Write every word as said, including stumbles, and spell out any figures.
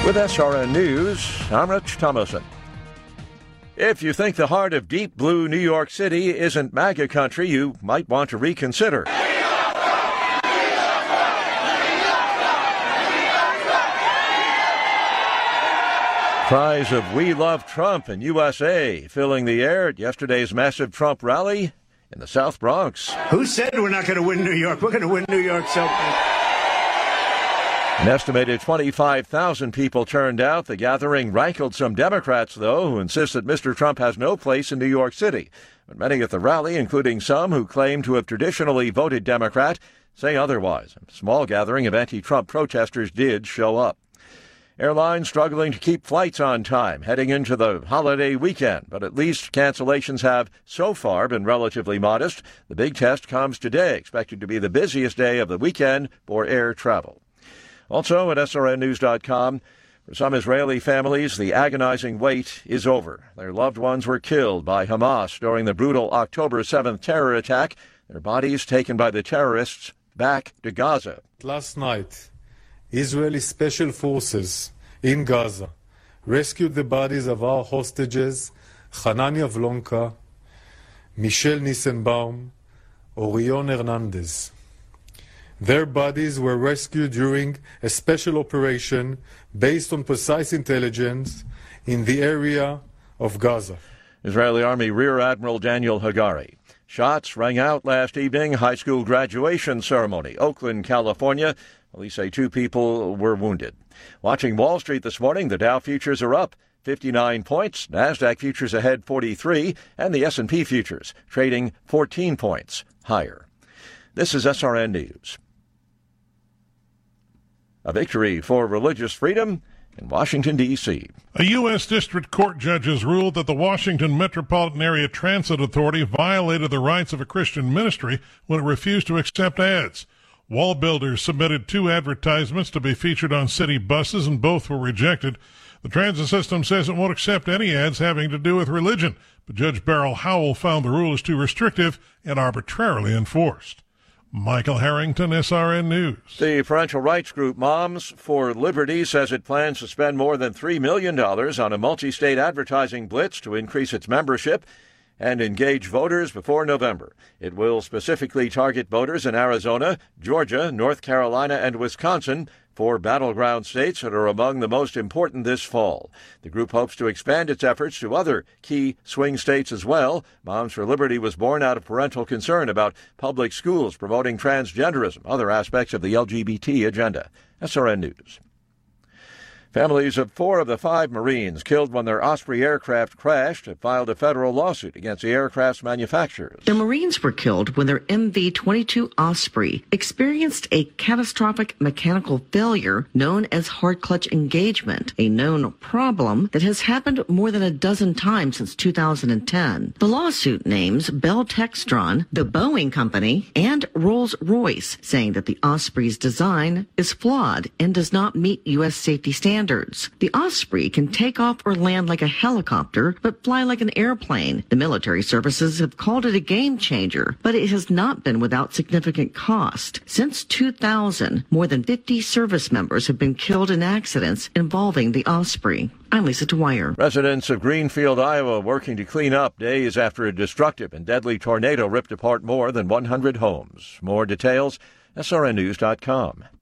With S R N News, I'm Rich Thomason. If you think the heart of deep blue New York City isn't MAGA country, you might want to reconsider. Cries of "We love Trump" and U S A filling the air at yesterday's massive Trump rally in the South Bronx. Who said we're not going to win New York? We're going to win New York so bad. An estimated twenty-five thousand people turned out. The gathering rankled some Democrats, though, who insist that Mister Trump has no place in New York City. But many at the rally, including some who claim to have traditionally voted Democrat, say otherwise. A small gathering of anti-Trump protesters did show up. Airlines struggling to keep flights on time heading into the holiday weekend, but at least cancellations have so far been relatively modest. The big test comes today, expected to be the busiest day of the weekend for air travel. Also at S R N news dot com, for some Israeli families, the agonizing wait is over. Their loved ones were killed by Hamas during the brutal October seventh terror attack. Their bodies taken by the terrorists back to Gaza. Last night, Israeli special forces in Gaza rescued the bodies of our hostages, Hanania Vlonka, Michelle Nissenbaum, Orion Hernandez. Their bodies were rescued during a special operation based on precise intelligence in the area of Gaza. Israeli Army Rear Admiral Daniel Hagari. Shots rang out last evening, high school graduation ceremony, Oakland, California. Police say two people were wounded. Watching Wall Street this morning, the Dow futures are up fifty-nine points, NASDAQ futures ahead forty-three, and the S and P futures trading fourteen points higher. This is S R N News. A victory for religious freedom in Washington, D C A U S District Court judge has ruled that the Washington Metropolitan Area Transit Authority violated the rights of a Christian ministry when it refused to accept ads. Wall Builders submitted two advertisements to be featured on city buses, and both were rejected. The transit system says it won't accept any ads having to do with religion, but Judge Beryl Howell found the rule is too restrictive and arbitrarily enforced. Michael Harrington, S R N News. The parental rights group Moms for Liberty says it plans to spend more than three million dollars on a multi-state advertising blitz to increase its membership and engage voters before November. It will specifically target voters in Arizona, Georgia, North Carolina, and Wisconsin, four battleground states that are among the most important this fall. The group hopes to expand its efforts to other key swing states as well. Moms for Liberty was born out of parental concern about public schools promoting transgenderism, other aspects of the L G B T agenda. S R N News. Families of four of the five Marines killed when their Osprey aircraft crashed have filed a federal lawsuit against the aircraft's manufacturers. The Marines were killed when their M V twenty-two Osprey experienced a catastrophic mechanical failure known as hard clutch engagement, a known problem that has happened more than a dozen times since two thousand ten. The lawsuit names Bell Textron, the Boeing Company, and Rolls-Royce, saying that the Osprey's design is flawed and does not meet U S safety standards. The Osprey can take off or land like a helicopter, but fly like an airplane. The military services have called it a game changer, but it has not been without significant cost. Since two thousand, more than fifty service members have been killed in accidents involving the Osprey. I'm Lisa Dwyer. Residents of Greenfield, Iowa, working to clean up days after a destructive and deadly tornado ripped apart more than one hundred homes. More details, S R N news dot com.